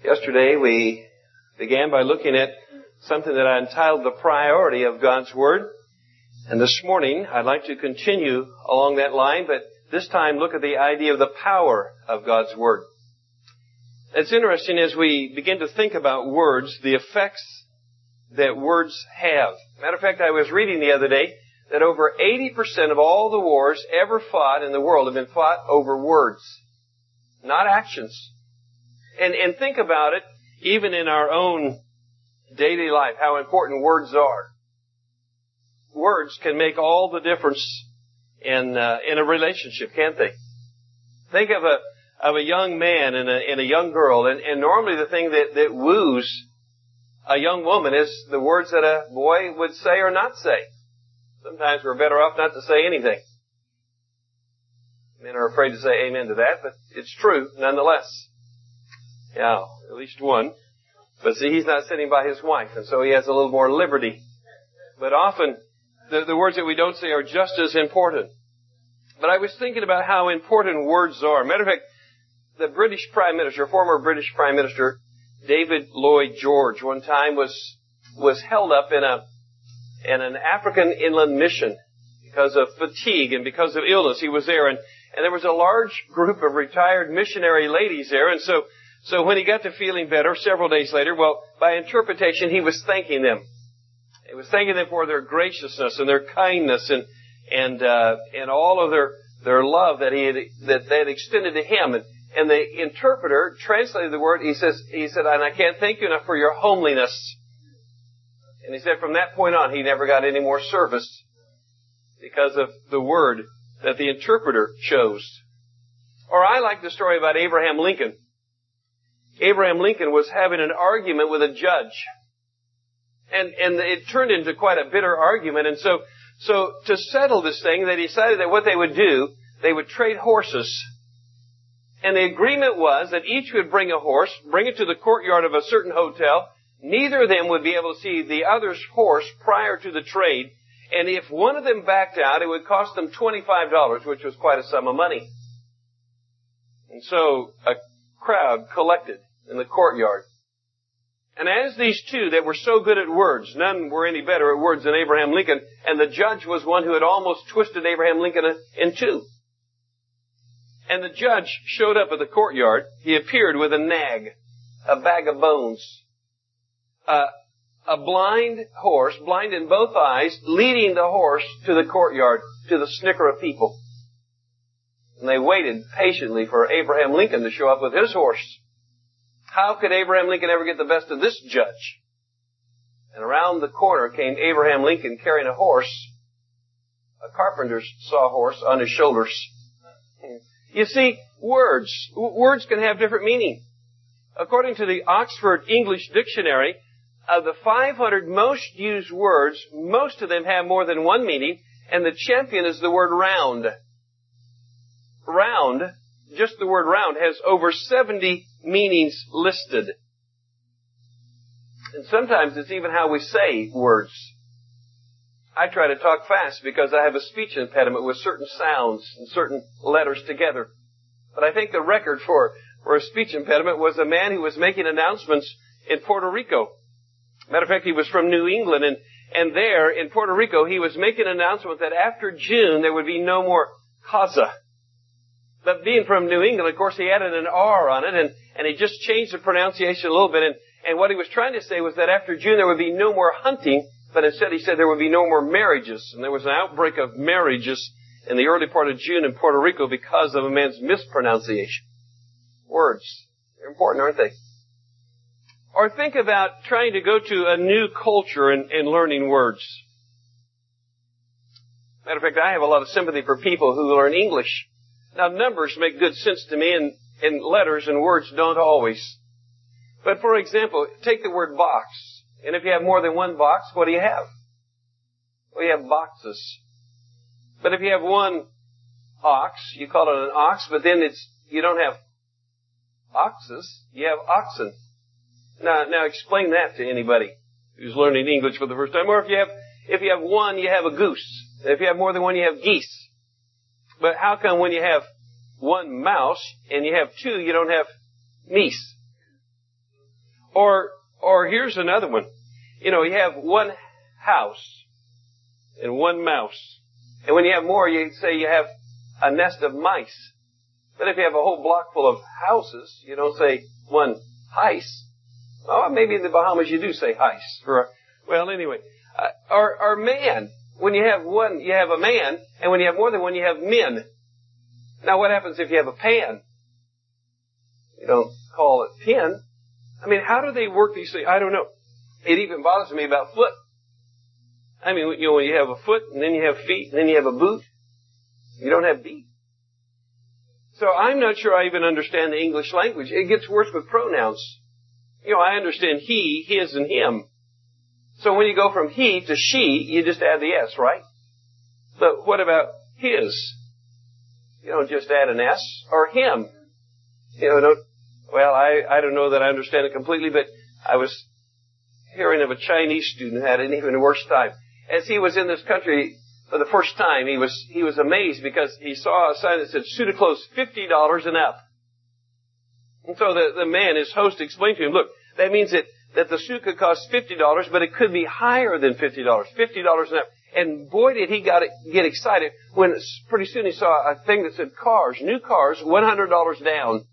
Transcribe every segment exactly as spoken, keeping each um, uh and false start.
Yesterday we began by looking at something that I entitled The Priority of God's Word. And this morning I'd like to continue along that line, but this time look at the idea of the power of God's Word. It's interesting as we begin to think about words, the effects that words have. Matter of fact, I was reading the other day that over eighty percent of all the wars ever fought in the world have been fought over words, not actions. And, and think about it, even in our own daily life, how important words are. Words can make all the difference in uh, in a relationship, can't they? Think of a of a young man and a, and a young girl, and, and normally the thing that, that woos a young woman is the words that a boy would say or not say. Sometimes we're better off not to say anything. Men are afraid to say amen to that, but it's true nonetheless. Yeah, at least one. But see, he's not sitting by his wife, and so he has a little more liberty. But often, the, the words that we don't say are just as important. But I was thinking about how important words are. Matter of fact, the British Prime Minister, former British Prime Minister, David Lloyd George, one time was was held up in a in an African inland mission because of fatigue and because of illness. He was there, and, and there was a large group of retired missionary ladies there, and so So when he got to feeling better several days later, well, by interpretation, he was thanking them. He was thanking them for their graciousness and their kindness and and uh, and all of their their love that he had, that they had extended to him. And, and the interpreter translated the word. He says he said, "And I can't thank you enough for your homeliness." And he said from that point on, he never got any more service because of the word that the interpreter chose. Or I like the story about Abraham Lincoln. Abraham Lincoln was having an argument with a judge. And, and it turned into quite a bitter argument. And so, so to settle this thing, they decided that what they would do, they would trade horses. And the agreement was that each would bring a horse, bring it to the courtyard of a certain hotel. Neither of them would be able to see the other's horse prior to the trade. And if one of them backed out, it would cost them twenty-five dollars, which was quite a sum of money. And so a crowd collected in the courtyard. And as these two that were so good at words, none were any better at words than Abraham Lincoln, and the judge was one who had almost twisted Abraham Lincoln in two. And the judge showed up at the courtyard. He appeared with a nag, a bag of bones, uh, a blind horse, blind in both eyes, leading the horse to the courtyard, to the snicker of people. And they waited patiently for Abraham Lincoln to show up with his horse. How could Abraham Lincoln ever get the best of this judge? And around the corner came Abraham Lincoln carrying a horse, a carpenter's sawhorse on his shoulders. You see, words, words can have different meaning. According to the Oxford English Dictionary, of the five hundred most used words, most of them have more than one meaning, and the champion is the word round. Round, just the word round, has over seventy meanings listed. And sometimes it's even how we say words. I try to talk fast because I have a speech impediment with certain sounds and certain letters together. But I think the record for, for a speech impediment was a man who was making announcements in Puerto Rico. Matter of fact, he was from New England, and, and there in Puerto Rico he was making an announcement that after June there would be no more casa. But being from New England, of course, he added an R on it, and, and he just changed the pronunciation a little bit. And, and what he was trying to say was that after June there would be no more hunting, but instead he said there would be no more marriages. And there was an outbreak of marriages in the early part of June in Puerto Rico because of a man's mispronunciation. Words. They're important, aren't they? Or think about trying to go to a new culture and, and learning words. Matter of fact, I have a lot of sympathy for people who learn English. Now, numbers make good sense to me, and, and letters and words don't always. But, for example, take the word box. And if you have more than one box, what do you have? Well, you have boxes. But if you have one ox, you call it an ox, but then it's you don't have oxes, you have oxen. Now, now explain that to anybody who's learning English for the first time. Or if you have, if you have one, you have a goose. If you have more than one, you have geese. But how come when you have one mouse and you have two, you don't have meese? Or, or here's another one. You know, you have one house and one mouse. And when you have more, you say you have a nest of mice. But if you have a whole block full of houses, you don't say one heist. Oh, maybe in the Bahamas you do say heist. For, well, anyway. Uh, or, or man. When you have one, you have a man. And when you have more than one, you have men. Now, what happens if you have a pan? You don't call it pin. I mean, how do they work these things? I don't know. It even bothers me about foot. I mean, you know, when you have a foot, and then you have feet, and then you have a boot, you don't have feet. So I'm not sure I even understand the English language. It gets worse with pronouns. You know, I understand he, his, and him. So when you go from he to she, you just add the S, right? But what about his? You don't just add an S. Or him. You know, don't, well, I, I don't know that I understand it completely, but I was hearing of a Chinese student who had an even worse time. As he was in this country for the first time, he was, he was amazed because he saw a sign that said suit of clothes fifty dollars and up. And so the, the man, his host, explained to him, look, that means that, that the suit could cost fifty dollars, but it could be higher than fifty dollars, fifty dollars and up. And boy, did he got it, get excited when pretty soon he saw a thing that said cars, new cars, one hundred dollars down.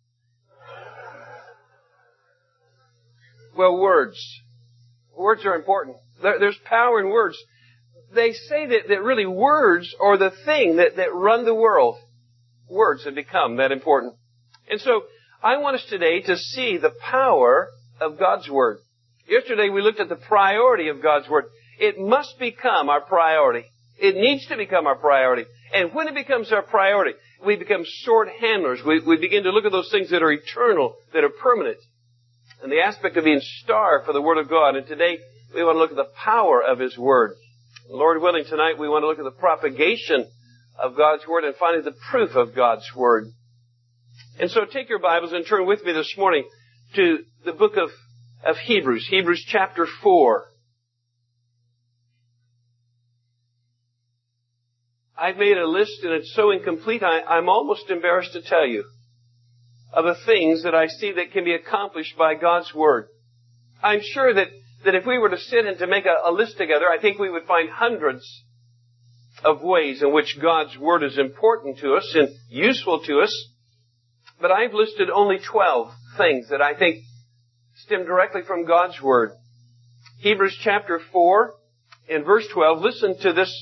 Well, words. Words are important. There, there's power in words. They say that, that really words are the thing that, that run the world. Words have become that important. And so I want us today to see the power of God's Word. Yesterday we looked at the priority of God's Word. It must become our priority. It needs to become our priority. And when it becomes our priority, we become short handlers. We, we begin to look at those things that are eternal, that are permanent. And the aspect of being starved for the Word of God. And today we want to look at the power of His Word. Lord willing, tonight we want to look at the propagation of God's Word and finally the proof of God's Word. And so take your Bibles and turn with me this morning to the book of, of Hebrews, Hebrews chapter four. I've made a list and it's so incomplete I, I'm almost embarrassed to tell you of the things that I see that can be accomplished by God's Word. I'm sure that, that if we were to sit and to make a, a list together, I think we would find hundreds of ways in which God's Word is important to us and useful to us. But I've listed only twelve things that I think stem directly from God's Word. Hebrews chapter four and verse twelve, listen to this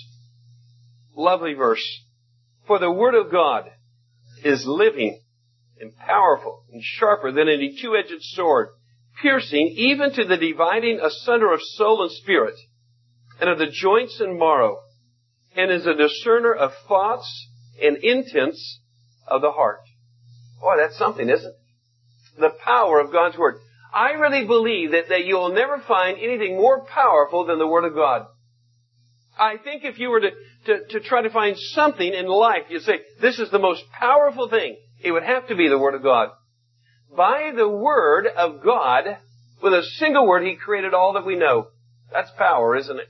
lovely verse. For the Word of God is living and powerful and sharper than any two-edged sword, piercing even to the dividing asunder of soul and spirit, and of the joints and marrow, and is a discerner of thoughts and intents of the heart. Boy, that's something, isn't it? The power of God's Word. I really believe that, that you'll never find anything more powerful than the Word of God. I think if you were to, to, to try to find something in life, you'd say, this is the most powerful thing. It would have to be the Word of God. By the Word of God, with a single word, He created all that we know. That's power, isn't it?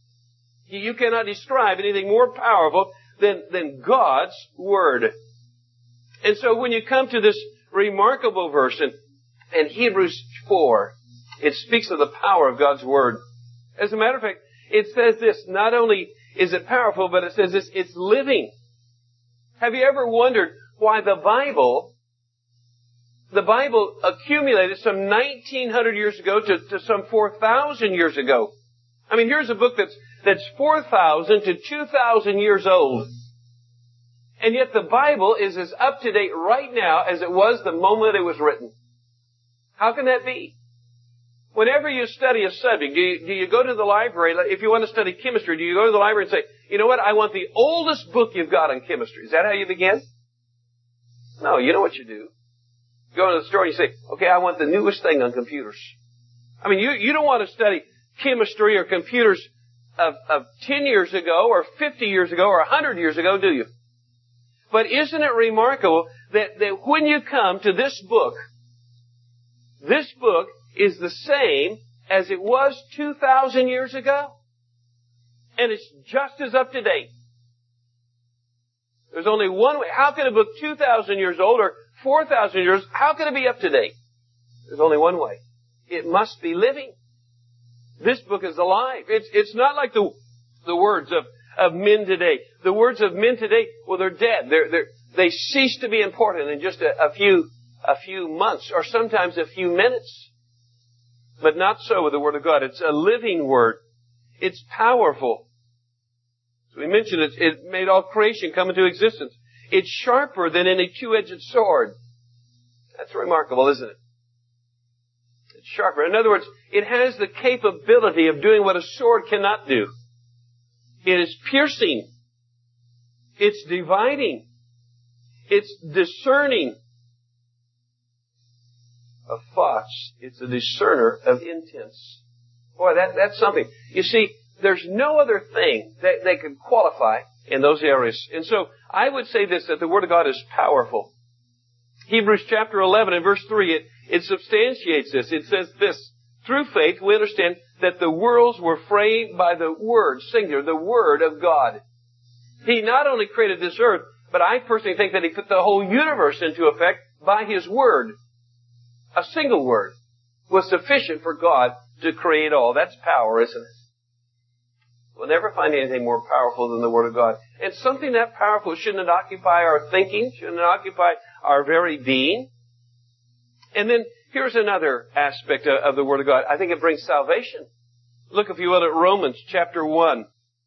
You cannot describe anything more powerful than, than God's Word. And so when you come to this remarkable verse in, in Hebrews four, it speaks of the power of God's Word. As a matter of fact, it says this, not only is it powerful, but it says this, it's living. Have you ever wondered why the Bible, the Bible accumulated some nineteen hundred years ago to, to some four thousand years ago? I mean, here's a book that's, that's four thousand to two thousand years old. And yet the Bible is as up to date right now as it was the moment it was written. How can that be? Whenever you study a subject, do you, do you go to the library, if you want to study chemistry, do you go to the library and say, you know what, I want the oldest book you've got on chemistry. Is that how you begin? No, you know what you do. You go to the store and you say, okay, I want the newest thing on computers. I mean, you, you don't want to study chemistry or computers of, of ten years ago or fifty years ago or one hundred years ago, do you? But isn't it remarkable that, that when you come to this book, this book is the same as it was two thousand years ago? And it's just as up to date. There's only one way. How can a book two thousand years old or four thousand years, how can it be up to date? There's only one way. it must be living. This book is alive. It's, it's not like the, the words of, of men today. The words of men today, well, they're dead. They're, they're, they cease to be important in just a, a few, a few months or sometimes a few minutes. But not so with the Word of God. It's a living Word. It's powerful. As we mentioned, it, it made all creation come into existence. It's sharper than any two-edged sword. That's remarkable, isn't it? It's sharper. In other words, it has the capability of doing what a sword cannot do. It is piercing. It's dividing. It's discerning of thoughts. It's a discerner of intents. Boy, that, that's something. You see, there's no other thing that they can qualify in those areas. And so, I would say this, that the Word of God is powerful. Hebrews chapter eleven and verse three, it, it substantiates this. It says this, through faith we understand that the worlds were framed by the Word, singular, the Word of God. He not only created this earth, but I personally think that He put the whole universe into effect by His Word. A single word was sufficient for God to create all. That's power, isn't it? We'll never find anything more powerful than the Word of God. And something that powerful, shouldn't it occupy our thinking? Shouldn't it occupy our very being? And then here's another aspect of the Word of God. I think it brings salvation. Look, if you will, at Romans chapter one.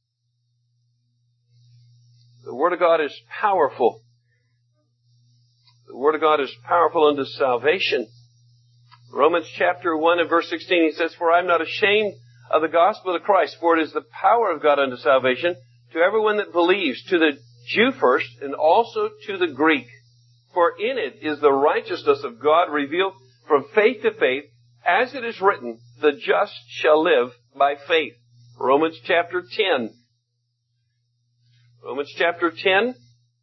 The Word of God is powerful. The Word of God is powerful unto salvation. Romans chapter one and verse sixteen, he says, for I am not ashamed of the gospel of Christ, for it is the power of God unto salvation to everyone that believes, to the Jew first, and also to the Greek. For in it is the righteousness of God revealed from faith to faith, as it is written, the just shall live by faith. Romans chapter ten. Romans chapter ten.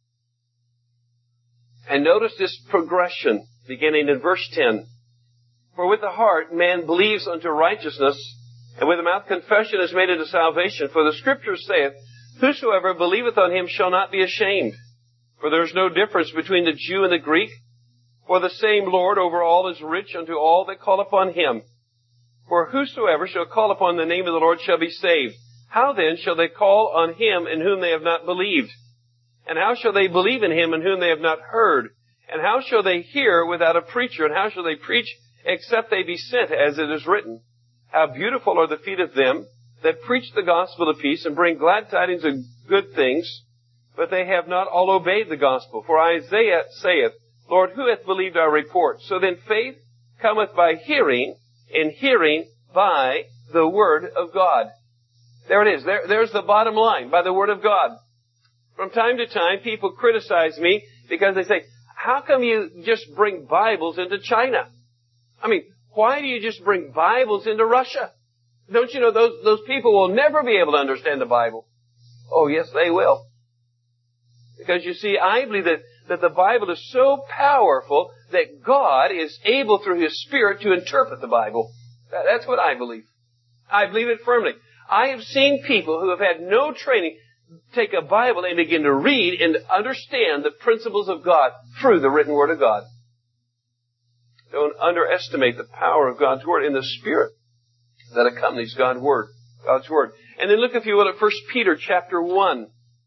And notice this progression, beginning in verse ten. For with the heart man believes unto righteousness, and with the mouth confession is made unto salvation. For the Scripture saith, whosoever believeth on Him shall not be ashamed. For there is no difference between the Jew and the Greek. For the same Lord over all is rich unto all that call upon Him. For whosoever shall call upon the name of the Lord shall be saved. How then shall they call on Him in whom they have not believed? And how shall they believe in Him in whom they have not heard? And how shall they hear without a preacher? And how shall they preach except they be sent, as it is written? How beautiful are the feet of them that preach the gospel of peace and bring glad tidings of good things, but they have not all obeyed the gospel. For Isaiah saith, Lord, who hath believed our report? So then faith cometh by hearing, and hearing by the word of God. There it is. There, there's the bottom line, by the word of God. From time to time, people criticize me because they say, how come you just bring Bibles into China? I mean, why do you just bring Bibles into Russia? Don't you know those, those people will never be able to understand the Bible? Oh, yes, they will. Because you see, I believe that, that the Bible is so powerful that God is able through His Spirit to interpret the Bible. That, that's what I believe. I believe it firmly. I have seen people who have had no training take a Bible and begin to read and understand the principles of God through the written Word of God. Don't underestimate the power of God's Word in the Spirit that accompanies God's Word. God's Word. And then look, if you will, at First Peter chapter one.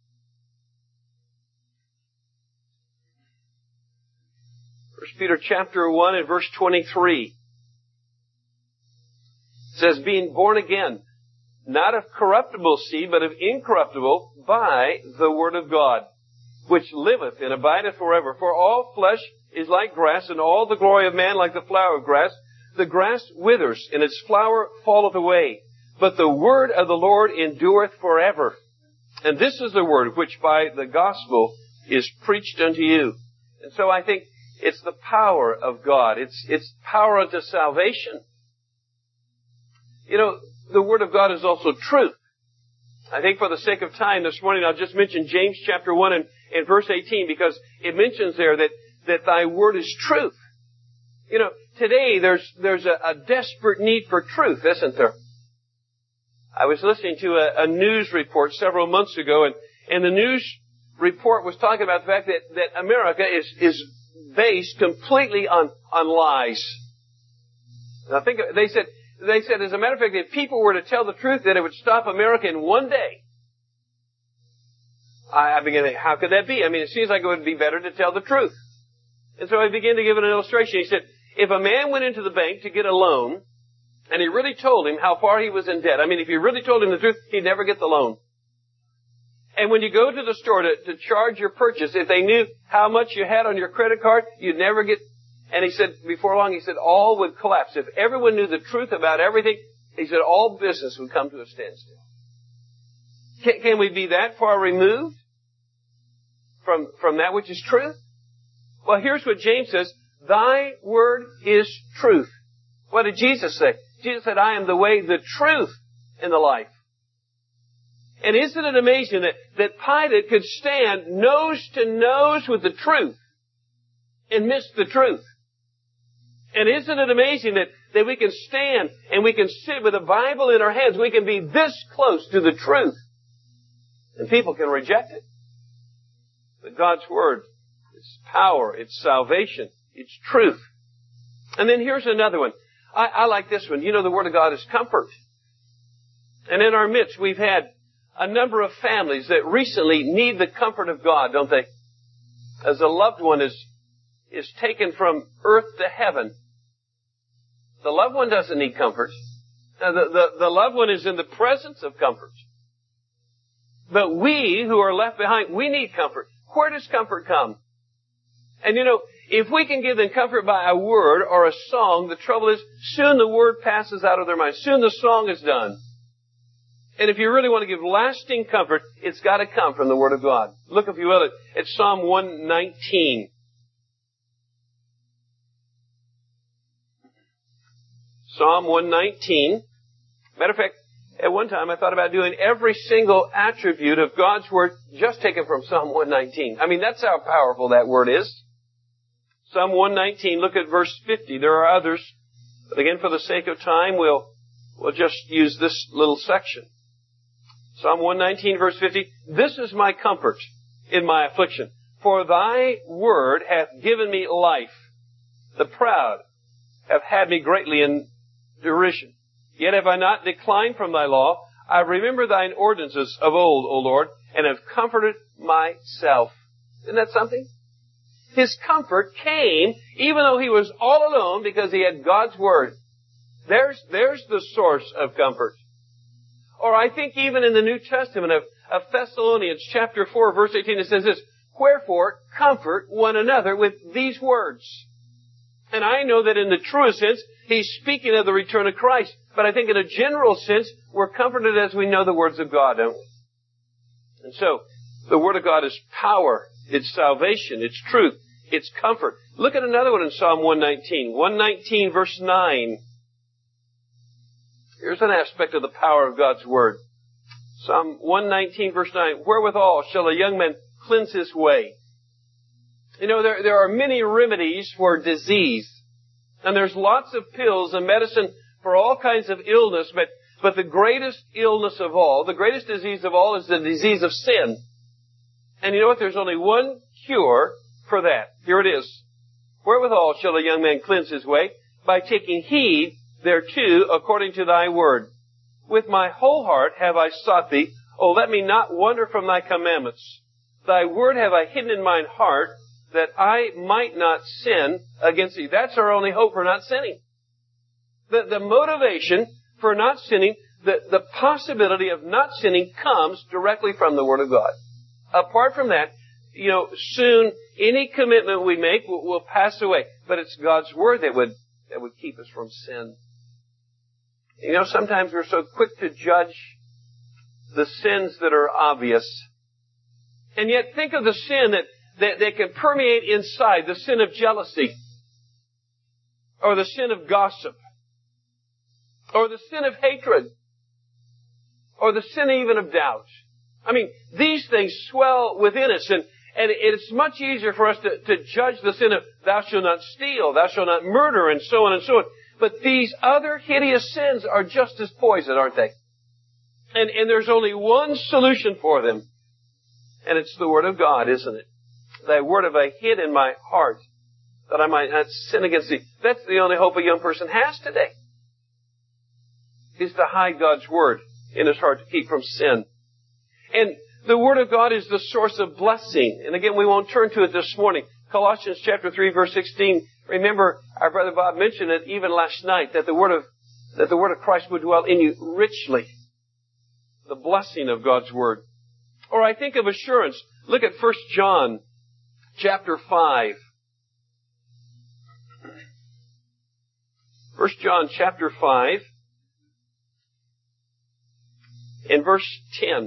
First Peter chapter one and verse twenty-three. It says, being born again, not of corruptible seed, but of incorruptible, by the Word of God, which liveth and abideth forever. For all flesh is like grass, and all the glory of man like the flower of grass. The grass withers, and its flower falleth away. But the word of the Lord endureth forever. And this is the word which by the gospel is preached unto you. And so I think it's the power of God. It's, it's power unto salvation. You know, the Word of God is also truth. I think for the sake of time this morning, I'll just mention James chapter one and, and verse eighteen, because it mentions there that, that thy word is truth. You know, today there's, there's a, a desperate need for truth, isn't there? I was listening to a, a news report several months ago, and, and the news report was talking about the fact that, that America is, is based completely on, on lies. And I think they said, they said, as a matter of fact, if people were to tell the truth, that it would stop America in one day. I, I began to think, how could that be? I mean, it seems like it would be better to tell the truth. And so I began to give an illustration. He said, if a man went into the bank to get a loan, and he really told him how far he was in debt, I mean, if he really told him the truth, he'd never get the loan. And when you go to the store to, to charge your purchase, if they knew how much you had on your credit card, you'd never get, and he said, before long, he said, all would collapse. If everyone knew the truth about everything, he said, all business would come to a standstill. Can, can we be that far removed from, from that which is truth? Well, here's what James says, thy word is truth. What did Jesus say? Jesus said, I am the way, the truth, and the life. And isn't it amazing that, that Pilate could stand nose to nose with the truth and miss the truth? And isn't it amazing that, that we can stand and we can sit with a Bible in our hands, we can be this close to the truth, and people can reject it. But God's Word, it's power, it's salvation, it's truth. And then here's another one. I, I like this one. You know, the Word of God is comfort. And in our midst, we've had a number of families that recently need the comfort of God, don't they? As a loved one is, is taken from earth to heaven. The loved one doesn't need comfort. Now, the, the, the loved one is in the presence of comfort. But we who are left behind, we need comfort. Where does comfort come? And you know, if we can give them comfort by a word or a song, the trouble is, soon the word passes out of their mind. Soon the song is done. And if you really want to give lasting comfort, it's got to come from the Word of God. Look, if you will, at, at Psalm one nineteen. Psalm one nineteen. Matter of fact, at one time I thought about doing every single attribute of God's Word just taken from Psalm one nineteen. I mean, that's how powerful that Word is. Psalm one nineteen, look at verse fifty. There are others, but again, for the sake of time, we'll, we'll just use this little section. Psalm one nineteen, verse fifty, this is my comfort in my affliction, for thy word hath given me life. The proud have had me greatly in derision. Yet have I not declined from thy law. I remember thine ordinances of old, O Lord, and have comforted myself. Isn't that something? His comfort came even though he was all alone because he had God's word. There's, there's the source of comfort. Or I think even in the New Testament of, of Thessalonians chapter four verse eighteen, it says this, wherefore comfort one another with these words. And I know that in the truest sense, he's speaking of the return of Christ. But I think in a general sense, we're comforted as we know the words of God, don't we? And so, the Word of God is power, it's salvation, it's truth, it's comfort. Look at another one in Psalm one nineteen. one nineteen verse nine. Here's an aspect of the power of God's Word. Psalm one nineteen verse nine. Wherewithal shall a young man cleanse his way? You know, there, there are many remedies for disease. And there's lots of pills and medicine for all kinds of illness, but, but the greatest illness of all, the greatest disease of all is the disease of sin. And you know what? There's only one cure for that. Here it is. Wherewithal shall a young man cleanse his way? By taking heed thereto according to thy word. With my whole heart have I sought thee. Oh, let me not wander from thy commandments. Thy word have I hidden in mine heart, that I might not sin against thee. That's our only hope for not sinning. The, the motivation for not sinning, the, the possibility of not sinning comes directly from the Word of God. Apart from that, you know, soon any commitment we make will, will pass away. But it's God's Word that would, that would keep us from sin. You know, sometimes we're so quick to judge the sins that are obvious. And yet think of the sin that That, that can permeate inside, the sin of jealousy, or the sin of gossip, or the sin of hatred, or the sin even of doubt. I mean, these things swell within us, and, and it's much easier for us to, to judge the sin of thou shalt not steal, thou shalt not murder, and so on and so on. But these other hideous sins are just as poison, aren't they? And, and there's only one solution for them, and it's the Word of God, isn't it? Thy word have I hid in my heart, that I might not sin against thee. That's the only hope a young person has today, is to hide God's Word in his heart to keep from sin. And the Word of God is the source of blessing. And again, we won't turn to it this morning. Colossians chapter three, verse sixteen. Remember, our brother Bob mentioned it even last night, that the Word of, that the Word of Christ would dwell in you richly. The blessing of God's Word. Or I think of assurance. Look at First John chapter five. First John chapter five. In verse ten.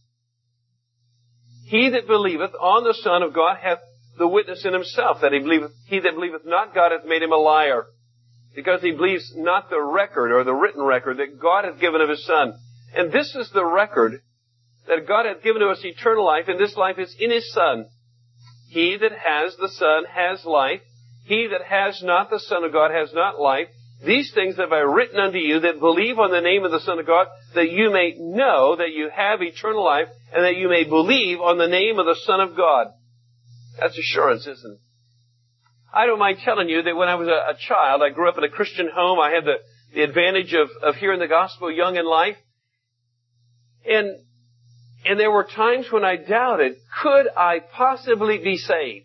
He that believeth on the Son of God hath the witness in himself, that he believeth. He that believeth not God hath made him a liar, because he believes not the record, or the written record, that God hath given of his Son. And this is the record, that God hath given to us eternal life, and this life is in his Son. He that has the Son has life. He that has not the Son of God has not life. These things have I written unto you that believe on the name of the Son of God, that you may know that you have eternal life, and that you may believe on the name of the Son of God. That's assurance, isn't it? I don't mind telling you that when I was a, a child, I grew up in a Christian home. I had the, the advantage of, of hearing the gospel young in life. And, and there were times when I doubted, could I possibly be saved?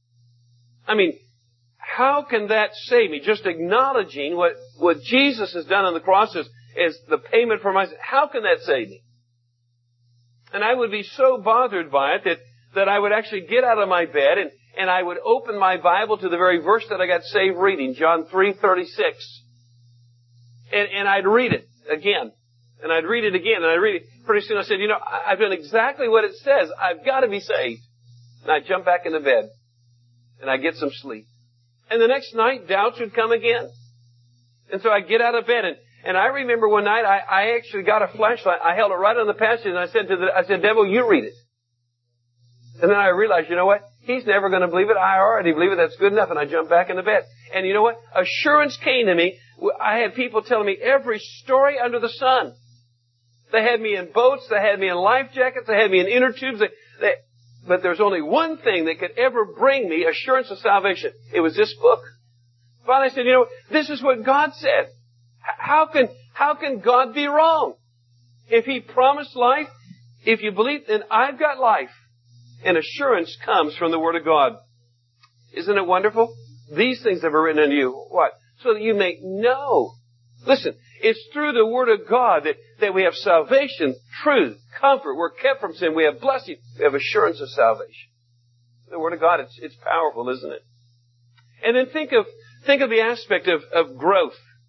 I mean, how can that save me? Just acknowledging what, what Jesus has done on the cross is, is the payment for my sin. How can that save me? And I would be so bothered by it that, that I would actually get out of my bed and, and I would open my Bible to the very verse that I got saved reading, John three thirty-six. And, and I'd read it again. And I'd read it again. And I'd read it. Pretty soon I said, you know, I've done exactly what it says. I've got to be saved. And I'd jump back into bed. And I'd get some sleep. And the next night, doubts would come again. And so I'd get out of bed. And, and I remember one night, I, I actually got a flashlight. I held it right on the passage. And I said to the, I said, devil, you read it. And then I realized, you know what? He's never going to believe it. I already believe it. That's good enough. And I jumped back into bed. And you know what? Assurance came to me. I had people telling me every story under the sun. They had me in boats. They had me in life jackets. They had me in inner tubes. They, they, but there's only one thing that could ever bring me assurance of salvation. It was this book. Finally I said, you know, this is what God said. How can, how can God be wrong? If He promised life, if you believe, then I've got life. And assurance comes from the Word of God. Isn't it wonderful? These things have I written unto you. What? So that you may know. Listen, it's through the Word of God that, that we have salvation, truth, comfort. We're kept from sin. We have blessing. We have assurance of salvation. The Word of God, it's, it's powerful, isn't it? And then think of, think of the aspect of, of growth.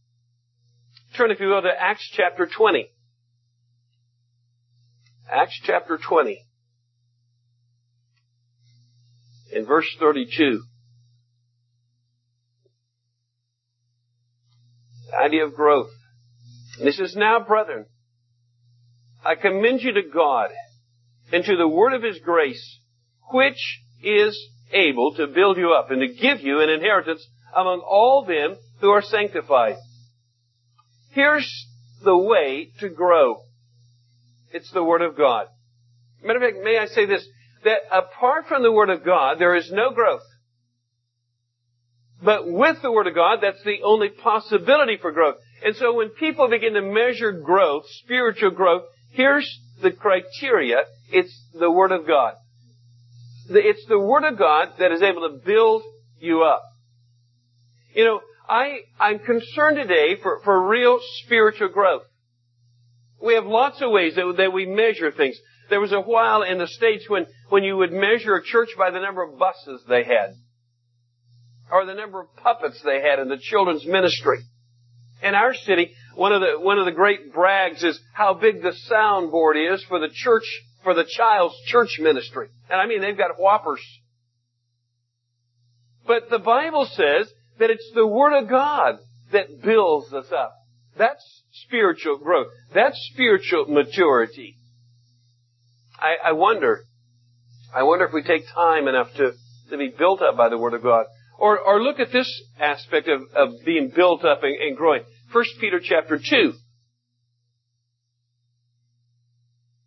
Turn, if you will, to Acts chapter twenty. Acts chapter twenty. In verse thirty-two. The idea of growth. And this is now, brethren, I commend you to God and to the word of His grace, which is able to build you up and to give you an inheritance among all them who are sanctified. Here's the way to grow. It's the Word of God. Matter of fact, may I say this, that apart from the Word of God, there is no growth. But with the Word of God, that's the only possibility for growth. And so when people begin to measure growth, spiritual growth, here's the criteria. It's the Word of God. It's the Word of God that is able to build you up. You know, I, I'm concerned today for, for real spiritual growth. We have lots of ways that, that we measure things. There was a while in the States when, when you would measure a church by the number of buses they had, or the number of puppets they had in the children's ministry. In our city, one of the, one of the great brags is how big the soundboard is for the church, for the child's church ministry. And I mean, they've got whoppers. But the Bible says that it's the Word of God that builds us up. That's spiritual growth. That's spiritual maturity. I, I wonder, I wonder if we take time enough to, to be built up by the Word of God. Or, or look at this aspect of, of being built up and, and growing. First Peter chapter two.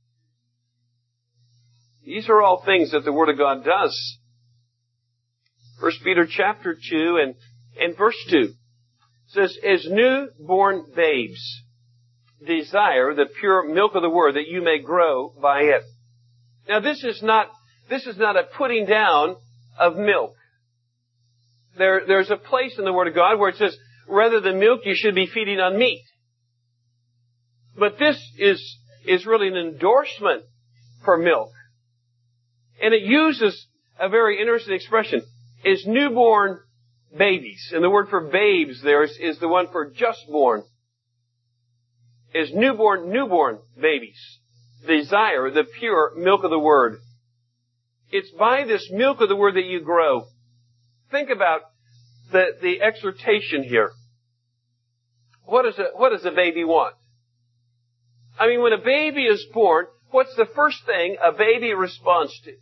These are all things that the Word of God does. First Peter chapter two and, and verse two. It says, as newborn babes, desire the pure milk of the word that you may grow by it. Now this is not, this is not a putting down of milk. There, there's a place in the Word of God where it says, rather than milk, you should be feeding on meat. But this is, is really an endorsement for milk. And it uses a very interesting expression, is newborn babies. And the word for babes there is, is the one for just born. Is newborn, newborn babies. Desire the pure milk of the Word. It's by this milk of the Word that you grow. Think about the, the exhortation here. What does a, what does a baby want? I mean, when a baby is born, what's the first thing a baby responds to?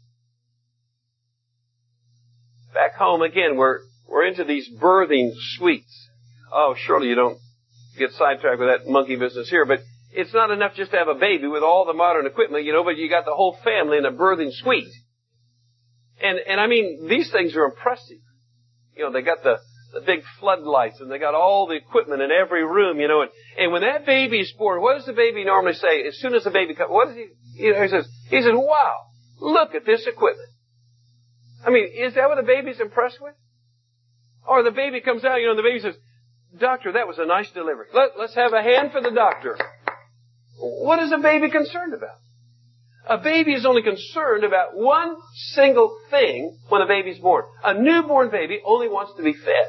Back home again, we're, we're into these birthing suites. Oh, surely you don't get sidetracked with that monkey business here, but it's not enough just to have a baby with all the modern equipment, you know, but you got the whole family in a birthing suite. And, and I mean, these things are impressive. You know, they got the, the big floodlights and they got all the equipment in every room, you know, and, and when that baby is born, what does the baby normally say? As soon as the baby comes, what does he, you know, he says, he says, wow, look at this equipment. I mean, is that what the baby's impressed with? Or the baby comes out, you know, and the baby says, doctor, that was a nice delivery. Let, let's have a hand for the doctor. What is a baby concerned about? A baby is only concerned about one single thing when a baby's born. A newborn baby only wants to be fed.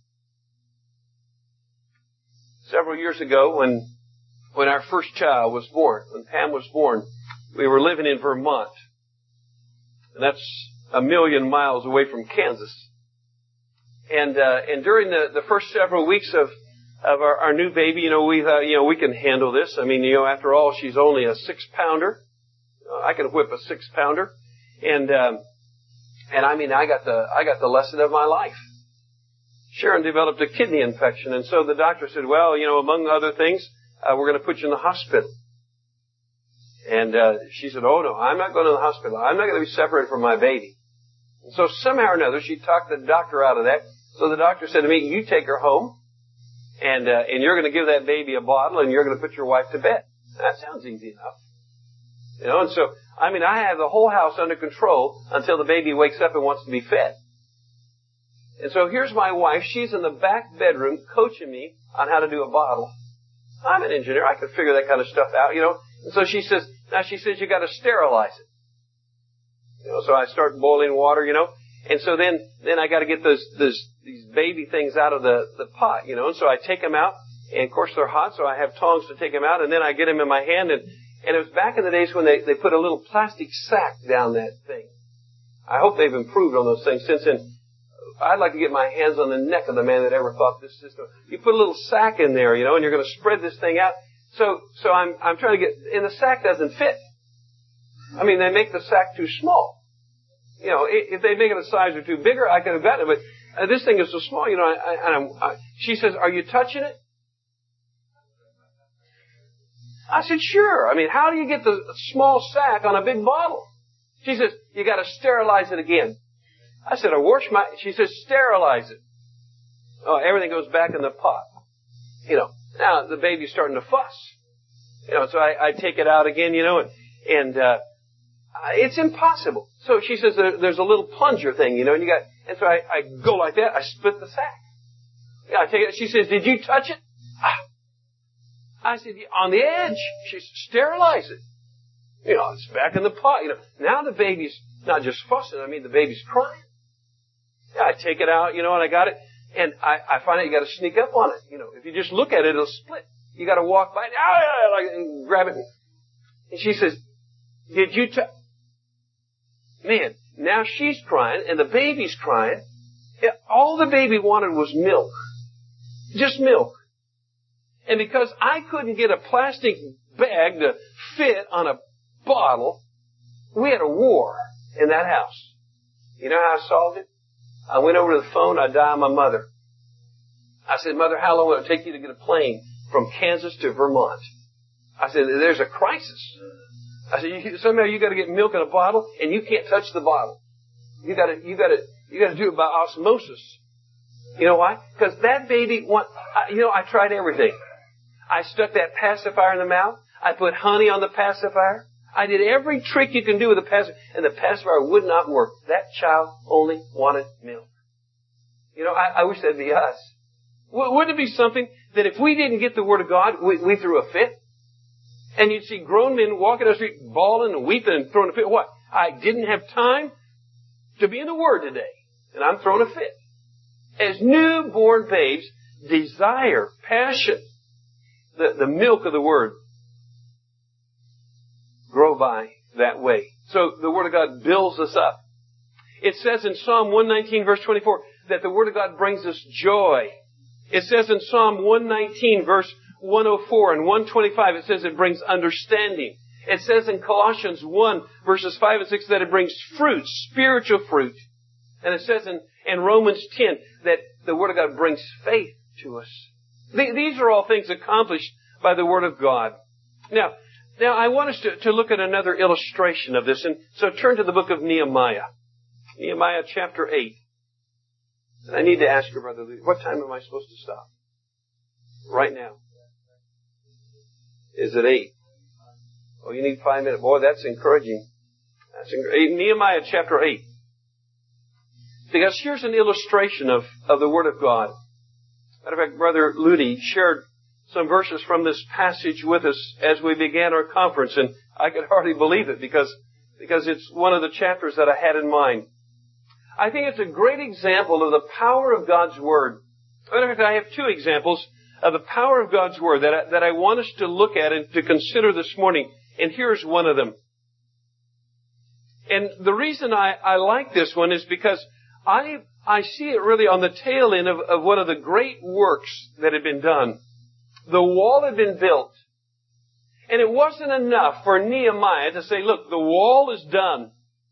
Several years ago, when when our first child was born, when Pam was born, we were living in Vermont. And that's a million miles away from Kansas. And uh, and during the, the first several weeks of of our, our new baby, you know, we thought, you know, we can handle this. I mean, you know, after all, she's only a six pounder. I can whip a six pounder, and um, and I mean, I got the I got the lesson of my life. Sharon developed a kidney infection, and so the doctor said, well, you know, among other things, uh, we're going to put you in the hospital. And uh, she said, oh no, I'm not going to the hospital. I'm not going to be separated from my baby. And so somehow or another, she talked the doctor out of that. So the doctor said to me, you take her home, and uh, and you're going to give that baby a bottle, and you're going to put your wife to bed. That sounds easy enough. You know, and so, I mean, I have the whole house under control until the baby wakes up and wants to be fed. And so here's my wife. She's in the back bedroom coaching me on how to do a bottle. I'm an engineer. I can figure that kind of stuff out, you know. And so she says, now she says you got to sterilize it. You know, so I start boiling water, you know. And so then, then I got to get those, those, these baby things out of the, the pot, you know. And so I take them out, and of course they're hot, so I have tongs to take them out, and then I get them in my hand, and And it was back in the days when they, they put a little plastic sack down that thing. I hope they've improved on those things since then. I'd like to get my hands on the neck of the man that ever thought this system. You put a little sack in there, you know, and you're going to spread this thing out. So, so I'm, I'm trying to get, and the sack doesn't fit. I mean, they make the sack too small. You know, if they make it a size or two bigger, I could have gotten it, but uh, this thing is so small, you know, I, I, and I'm, I, she says, are you touching it? I said, sure. I mean, how do you get the small sack on a big bottle? She says, you got to sterilize it again. I said, I wash my, she says, sterilize it. Oh, everything goes back in the pot. You know, now the baby's starting to fuss. You know, so I, I take it out again, you know, and, and uh, it's impossible. So she says, there, there's a little plunger thing, you know, and you got, and so I, I go like that, I split the sack. Yeah, I take it, she says, did you touch it? Ah. I said, on the edge. She said, sterilize it. You know, it's back in the pot. You know, now the baby's not just fussing. I mean, the baby's crying. Yeah, I take it out, you know, and I got it. And I, I find out you got to sneak up on it. You know, if you just look at it, it'll split. You got to walk by it, ah, like, and grab it. And she says, did you touch? Man, now she's crying and the baby's crying. All the baby wanted was milk. Just milk. And because I couldn't get a plastic bag to fit on a bottle, we had a war in that house. You know how I solved it? I went over to the phone, I dialed my mother. I said, Mother, how long will it take you to get a plane from Kansas to Vermont? I said, there's a crisis. I said, you, somehow you got to get milk in a bottle and you can't touch the bottle. You got to, you got to, You got to do it by osmosis. You know why? Because that baby, want, you know, I tried everything. I stuck that pacifier in the mouth. I put honey on the pacifier. I did every trick you can do with a pacifier, and the pacifier would not work. That child only wanted milk. You know, I, I wish that'd be us. Wouldn't it be something that if we didn't get the Word of God, we, we threw a fit? And you'd see grown men walking down the street bawling and weeping and throwing a fit. What? I didn't have time to be in the Word today, and I'm throwing a fit. As newborn babes desire, passion, the, the milk of the Word, grow by that way. So the Word of God builds us up. It says in Psalm one nineteen, verse twenty-four, that the Word of God brings us joy. It says in Psalm one nineteen, verse one oh four and one twenty-five, it says it brings understanding. It says in Colossians one, verses five and six, that it brings fruit, spiritual fruit. And it says in, in Romans ten that the Word of God brings faith to us. These are all things accomplished by the Word of God. Now, now I want us to, to look at another illustration of this. And so turn to the book of Nehemiah. Nehemiah chapter eight. And I need to ask you, Brother Lee, what time am I supposed to stop? Right now. Is it eight? Oh, you need five minutes. Boy, that's encouraging. That's encouraging. Nehemiah chapter eight. Because here's an illustration of, of the Word of God. Matter of fact, Brother Ludi shared some verses from this passage with us as we began our conference, and I could hardly believe it because, because it's one of the chapters that I had in mind. I think it's a great example of the power of God's Word. Matter of fact, I have two examples of the power of God's Word that I, that I want us to look at and to consider this morning, and here's one of them. And the reason I, I like this one is because I I see it really on the tail end of, of one of the great works that had been done. The wall had been built. And it wasn't enough for Nehemiah to say, look, the wall is done.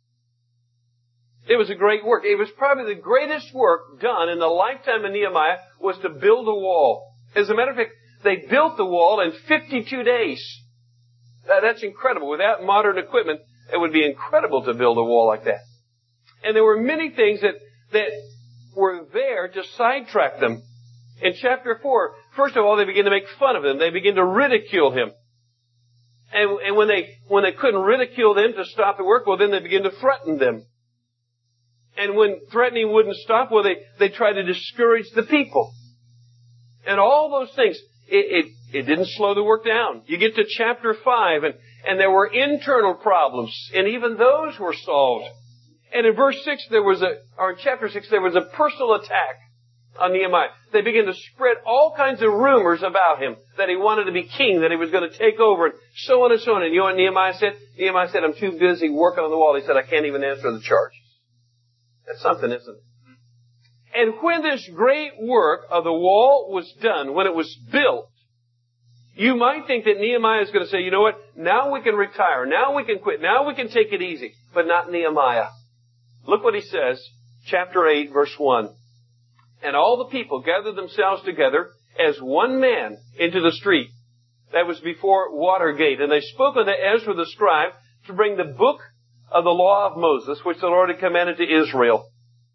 It was a great work. It was probably the greatest work done in the lifetime of Nehemiah was to build a wall. As a matter of fact, they built the wall in fifty-two days. That's incredible. Without modern equipment, it would be incredible to build a wall like that. And there were many things that, that were there to sidetrack them. In chapter four, first of all, they begin to make fun of him. They begin to ridicule him. And, and when they, when they couldn't ridicule them to stop the work, well, then they begin to threaten them. And when threatening wouldn't stop, well, they, they tried to discourage the people. And all those things, it, it, it didn't slow the work down. You get to chapter five, and, and there were internal problems, and even those were solved. And in verse six, there was a, or in chapter six, there was a personal attack on Nehemiah. They began to spread all kinds of rumors about him, that he wanted to be king, that he was going to take over, and so on and so on. And you know what Nehemiah said? Nehemiah said, I'm too busy working on the wall. He said, I can't even answer the charge. That's something, isn't it? And when this great work of the wall was done, when it was built, you might think that Nehemiah is going to say, you know what, now we can retire, now we can quit, now we can take it easy. But not Nehemiah. Look what he says, chapter eight, verse one. And all the people gathered themselves together as one man into the street that was before Watergate. And they spoke unto Ezra the scribe to bring the book of the law of Moses, which the Lord had commanded to Israel.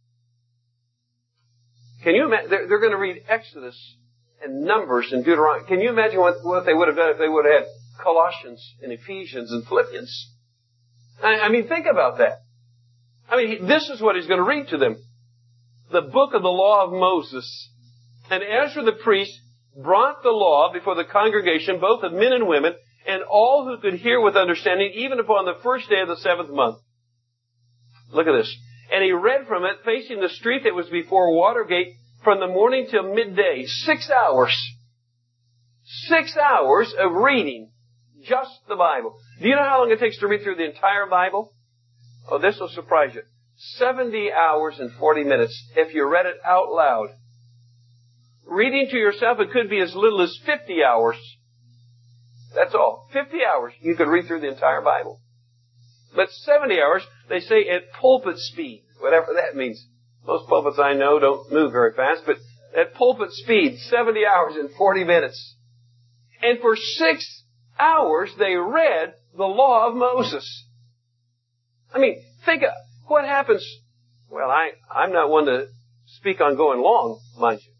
Can you imagine? They're, they're going to read Exodus and Numbers and Deuteronomy. Can you imagine what, what they would have done if they would have had Colossians and Ephesians and Philippians? I, I mean, think about that. I mean, this is what he's going to read to them. The book of the law of Moses. And Ezra the priest brought the law before the congregation, both of men and women, and all who could hear with understanding, even upon the first day of the seventh month. Look at this. And he read from it, facing the street that was before Watergate, from the morning till midday. Six hours. Six hours of reading just the Bible. Do you know how long it takes to read through the entire Bible? Oh, this will surprise you. seventy hours and forty minutes if you read it out loud. Reading to yourself, it could be as little as fifty hours. That's all. fifty hours, you could read through the entire Bible. But seventy hours, they say at pulpit speed, whatever that means. Most pulpits I know don't move very fast, but at pulpit speed, seventy hours and forty minutes. And for six hours, they read the law of Moses. I mean, think of what happens Well, I, I'm not one to speak on going long, mind you.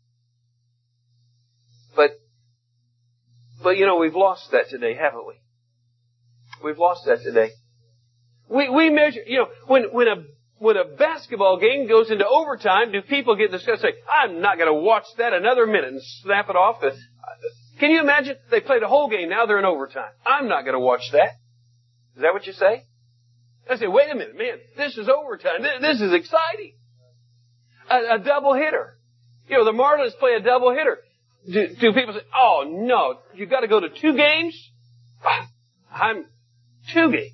But, but you know, we've lost that today, haven't we? We've lost that today. We, we measure, you know, when, when a, when a basketball game goes into overtime, do people get disgusted and say, I'm not going to watch that another minute and snap it off? Can you imagine? They played a whole game, now they're in overtime. I'm not going to watch that. Is that what you say? I say, wait a minute, man, this is overtime. This is exciting. A, a double hitter. You know, the Marlins play a double hitter. Do, do people say, oh no, you got to go to two games? I'm two games.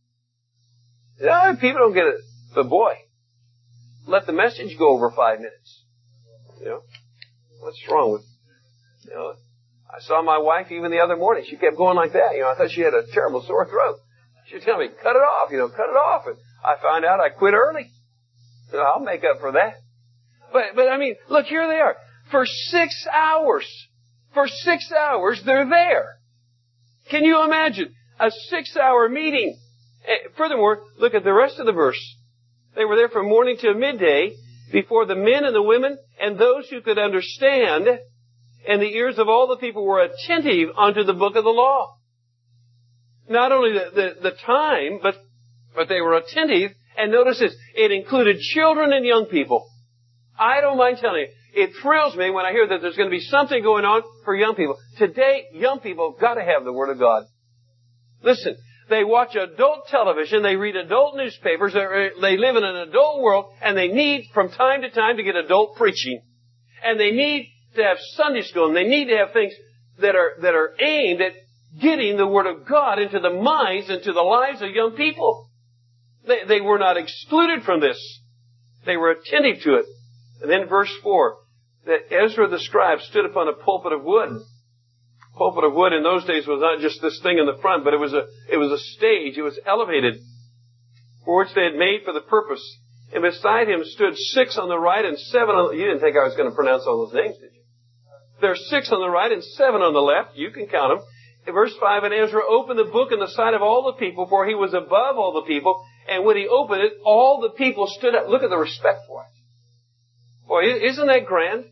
No, people don't get it. But boy, let the message go over five minutes. You know, what's wrong with, you know, I saw my wife even the other morning. She kept going like that. You know, I thought she had a terrible sore throat. She was telling me, cut it off, you know, cut it off. And I found out I quit early. So I'll make up for that. But, but I mean, look, here they are. For six hours. For six hours, they're there. Can you imagine a six-hour meeting? Furthermore, look at the rest of the verse. They were there from morning till midday before the men and the women and those who could understand, and the ears of all the people were attentive unto the book of the law. Not only the, the, the time, but, but they were attentive. And notice this, it included children and young people. I don't mind telling you, it thrills me when I hear that there's going to be something going on for young people. Today, young people have got to have the Word of God. Listen, they watch adult television, they read adult newspapers, they live in an adult world, and they need, from time to time, to get adult preaching. And they need to have Sunday school, and they need to have things that are, that are aimed at getting the Word of God into the minds and to the lives of young people. They, they were not excluded from this. They were attentive to it. And then verse four, that Ezra the scribe stood upon a pulpit of wood. Pulpit of wood in those days was not just this thing in the front, but it was a, it was a stage. It was elevated, for which they had made for the purpose. And beside him stood six on the right and seven on the, you didn't think I was going to pronounce all those names, did you? There are six on the right and seven on the left. You can count them. In verse five, and Ezra opened the book in the sight of all the people, for he was above all the people. And when he opened it, all the people stood up. Look at the respect for it. Boy, isn't that grand?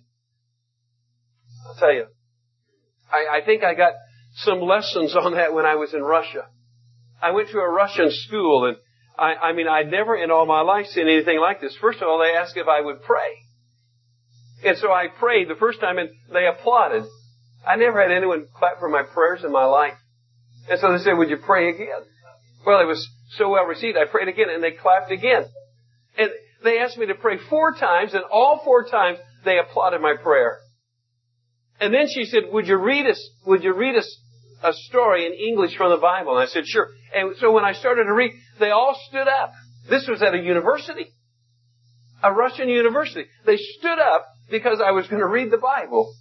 I'll tell you. I, I think I got some lessons on that when I was in Russia. I went to a Russian school, and I, I mean, I'd never in all my life seen anything like this. First of all, they asked if I would pray. And so I prayed the first time, and they applauded. I never had anyone clap for my prayers in my life. And so they said, would you pray again? Well, it was so well received. I prayed again, and they clapped again. And they asked me to pray four times, and all four times they applauded my prayer. And then she said, would you read us, would you read us a story in English from the Bible? And I said, sure. And so when I started to read, they all stood up. This was at a university. A Russian university. They stood up because I was going to read the Bible.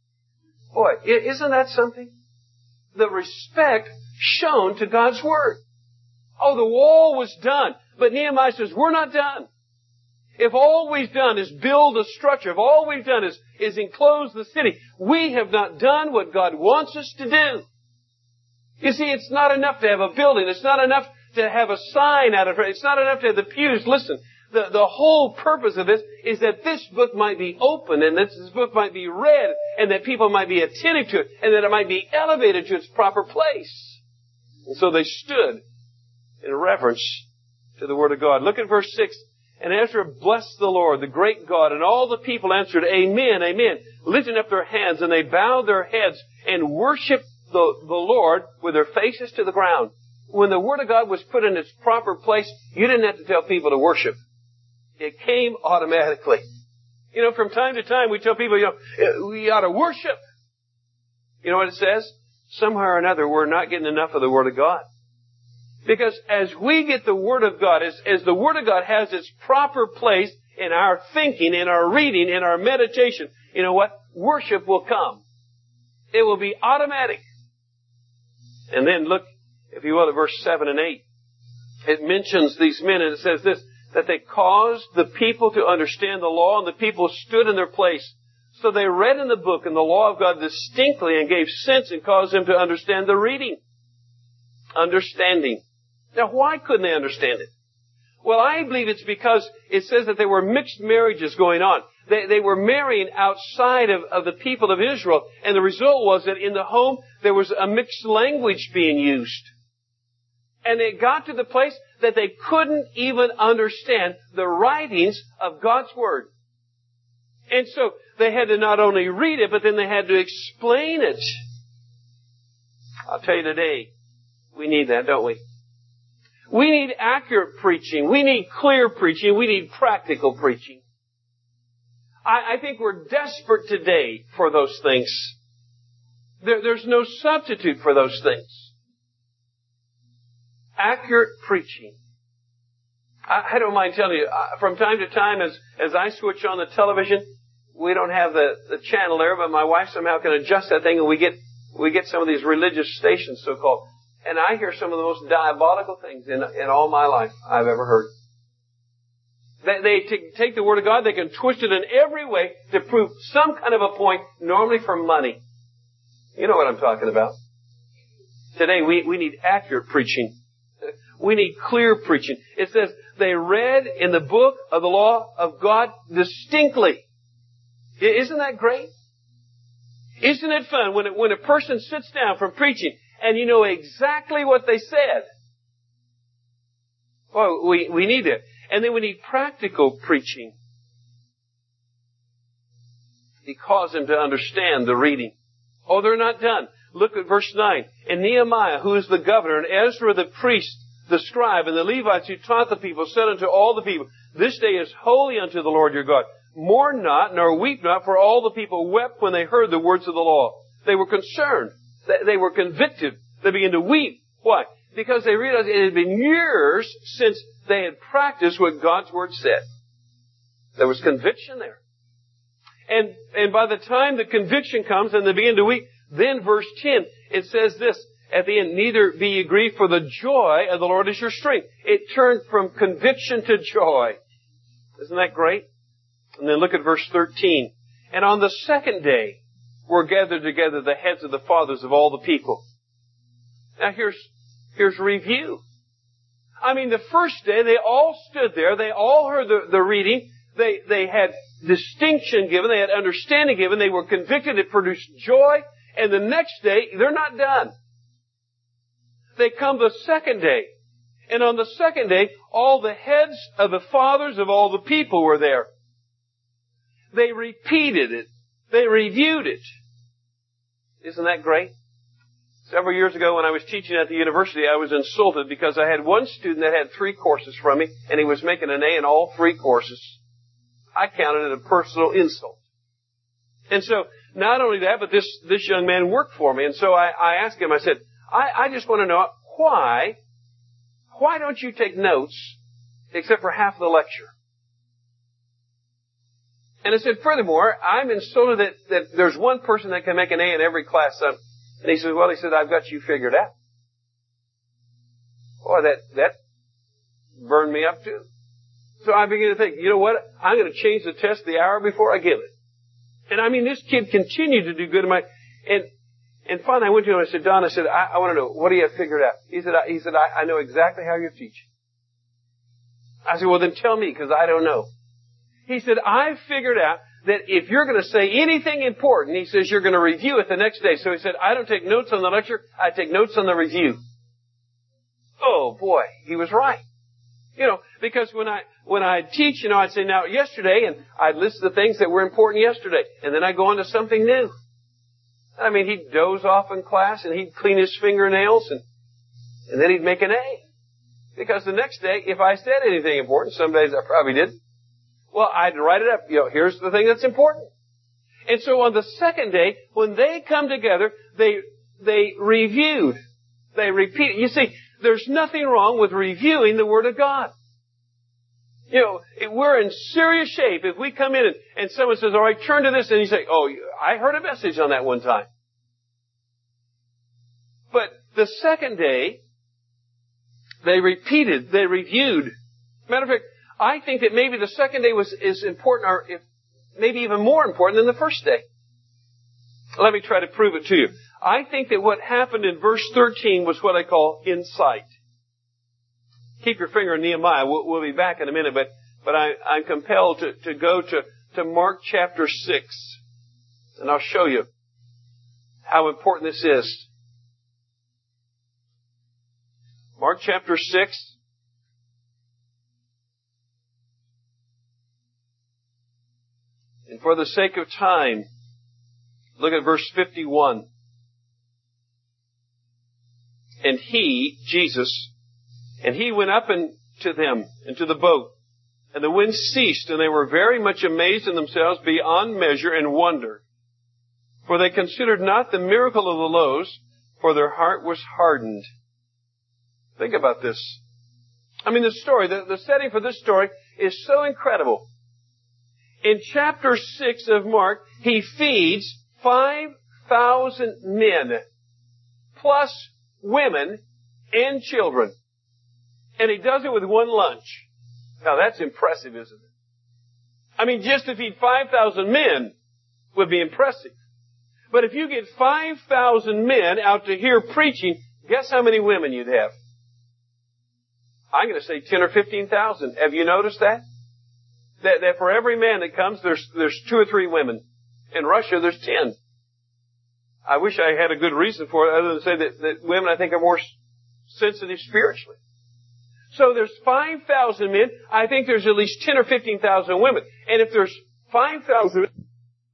Boy, isn't that something? The respect shown to God's Word. Oh, the wall was done. But Nehemiah says, we're not done. If all we've done is build a structure, if all we've done is, is enclose the city, we have not done what God wants us to do. You see, it's not enough to have a building. It's not enough to have a sign out of it. It's not enough to have the pews. Listen, the, the whole purpose of this is that this book might be opened and that this book might be read and that people might be attentive to it and that it might be elevated to its proper place. And so they stood in reverence to the Word of God. Look at verse six. And Ezra blessed the Lord, the great God, and all the people answered, Amen, Amen, lifting up their hands, and they bowed their heads and worshiped the, the Lord with their faces to the ground. When the Word of God was put in its proper place, you didn't have to tell people to worship. It came automatically. You know, from time to time we tell people, you know, we ought to worship. You know what it says? Somehow or another we're not getting enough of the Word of God. Because as we get the Word of God, as, as the Word of God has its proper place in our thinking, in our reading, in our meditation, you know what? Worship will come. It will be automatic. And then look, if you will, at verse seven and eight. It mentions these men and it says this, that they caused the people to understand the law and the people stood in their place. So they read in the book and the law of God distinctly and gave sense and caused them to understand the reading. Understanding. Now, why couldn't they understand it? Well, I believe it's because it says that there were mixed marriages going on. They, they were marrying outside of, of the people of Israel, and the result was that in the home there was a mixed language being used. And it got to the place that they couldn't even understand the writings of God's Word. And so they had to not only read it, but then they had to explain it. I'll tell you today, we need that, don't we? We need accurate preaching. We need clear preaching. We need practical preaching. I, I think we're desperate today for those things. There, there's no substitute for those things. Accurate preaching. I, I don't mind telling you, from time to time as, as I switch on the television, we don't have the, the channel there, but my wife somehow can adjust that thing and we get, we get some of these religious stations, so-called. And I hear some of the most diabolical things in, in all my life I've ever heard. They, they t- take the Word of God, they can twist it in every way to prove some kind of a point, normally for money. You know what I'm talking about. Today we, we need accurate preaching. We need clear preaching. It says they read in the book of the law of God distinctly. Isn't that great? Isn't it fun when, it, when a person sits down from preaching and you know exactly what they said? Well, we, we need it. And then we need practical preaching. He caused them to understand the reading. Oh, they're not done. Look at verse nine. And Nehemiah, who is the governor, and Ezra the priest, the scribe, and the Levites who taught the people, said unto all the people, This day is holy unto the Lord your God. Mourn not, nor weep not, for all the people wept when they heard the words of the law. They were concerned. They were convicted. They began to weep. Why? Because they realized it had been years since they had practiced what God's Word said. There was conviction there. And, and by the time the conviction comes and they begin to weep, then verse ten, it says this, at the end, neither be ye grieved, for the joy of the Lord is your strength. It turned from conviction to joy. Isn't that great? And then look at verse thirteen. And on the second day were gathered together the heads of the fathers of all the people. Now here's, here's review. I mean, the first day they all stood there. They all heard the, the reading. They, they had distinction given. They had understanding given. They were convicted. It produced joy. And the next day, they're not done. They come the second day. And on the second day, all the heads of the fathers of all the people were there. They repeated it. They reviewed it. Isn't that great? Several years ago when I was teaching at the university, I was insulted because I had one student that had three courses from me, and he was making an A in all three courses. I counted it a personal insult. And so, not only that, but this, this young man worked for me. And so I, I asked him, I said, I, I just want to know why, why don't you take notes except for half the lecture? And I said, furthermore, I'm insulted that, that there's one person that can make an A in every class. So, and he said, well, he said, I've got you figured out. Boy, that, that burned me up too. So I began to think, you know what? I'm going to change the test the hour before I give it. And I mean, this kid continued to do good in my, and, and finally I went to him and I said, Don, I said, I, I want to know, what do you have figured out? He said, I, he said, I, I know exactly how you're teaching. I said, well then tell me, because I don't know. He said, I've figured out that if you're going to say anything important, he says, you're going to review it the next day. So he said, I don't take notes on the lecture, I take notes on the review. Oh boy, he was right. You know, because when I, when I teach, you know, I'd say, now yesterday, and I'd list the things that were important yesterday, and then I'd go on to something new. I mean, he'd doze off in class, and he'd clean his fingernails, and, and then he'd make an A. Because the next day, if I said anything important, some days I probably didn't, well, I'd write it up, you know, here's the thing that's important. And so on the second day, when they come together, they, they reviewed. They repeated. You see, there's nothing wrong with reviewing the Word of God. You know, we're in serious shape if we come in and, and someone says, all right, turn to this, and you say, oh, I heard a message on that one time. But the second day, they repeated, they reviewed. Matter of fact, I think that maybe the second day was is important, or if, maybe even more important than the first day. Let me try to prove it to you. I think that what happened in verse thirteen was what I call insight. keep your finger in Nehemiah. We'll, we'll be back in a minute, but, but I, I'm compelled to, to go to, to Mark chapter six. And I'll show you how important this is. Mark chapter six. And for the sake of time, look at verse fifty-one. And he, Jesus, and he went up into them, into the boat, and the wind ceased, and they were very much amazed in themselves beyond measure and wonder. For they considered not the miracle of the loaves, for their heart was hardened. Think about this. I mean, the story, the, the setting for this story is so incredible. In chapter six of Mark, he feeds five thousand men, plus women and children. And he does it with one lunch. Now that's impressive, isn't it? I mean, just to feed five thousand men would be impressive. But if you get five thousand men out to hear preaching, guess how many women you'd have? I'm going to say ten or fifteen thousand. Have you noticed that? That, that for every man that comes, there's, there's two or three women. In Russia, there's ten. I wish I had a good reason for it other than to say that, that women, I think, are more sensitive spiritually. So there's five thousand men. I think there's at least ten or fifteen thousand women. And if there's five thousand